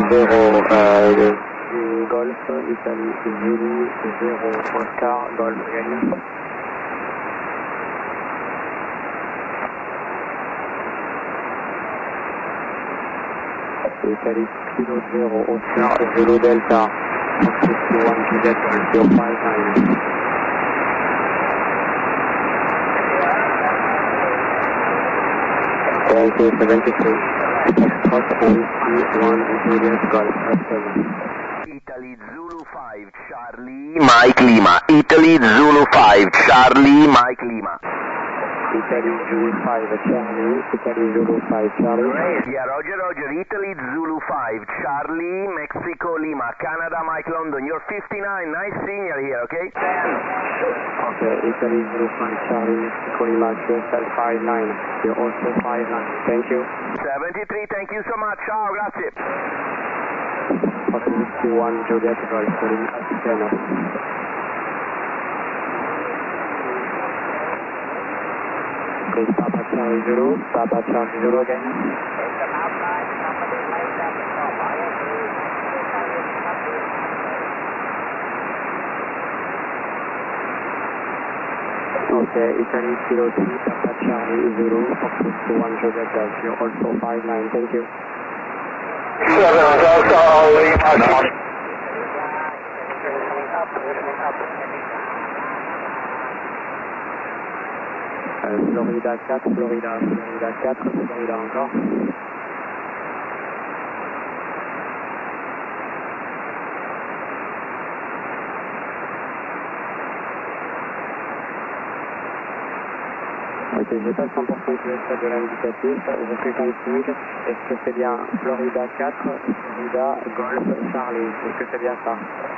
0, Golf, Italie, Zulu, 0, Oscar, Golf, gagne. Italie, Kilo 0, Oscar, Zulu, Delta, 61, Quebec, 059. Thank you, 73. Hot Whiskey 1, Julius, Golf, 7. Italy Zulu 5, Charlie, Mike Lima. Italy Zulu 5, Charlie, Mike Lima. Italy Zulu 5, Charlie. Italy Zulu 5, Charlie. Yeah, Roger, Roger. Italy Zulu 5, Charlie, Mexico, Lima. Canada, Mike London. You're 59. Nice signal here, okay? 10. Okay, Italy Zulu 5, Charlie, Mexico, Lima, QSL 59. You're also 59. Thank you. 73, thank you so much. Ciao, grazie. Hot Whiskey 1, Juliet, Golf, Lima, 10. Okay, Papa Charlie Zulu again. Okay, Italy Kilo 3, Papa Charlie Zulu, Fox 1, Juliet Golf, you're also 59, thank you. 7 Delta Lima. Florida 4, Florida 4, Florida encore. Ok, j'ai pas 100% de l'indicatif, je fais comme suit. Est-ce que c'est bien Florida 4, Florida, Golf, Charlie? Est-ce que c'est bien ça?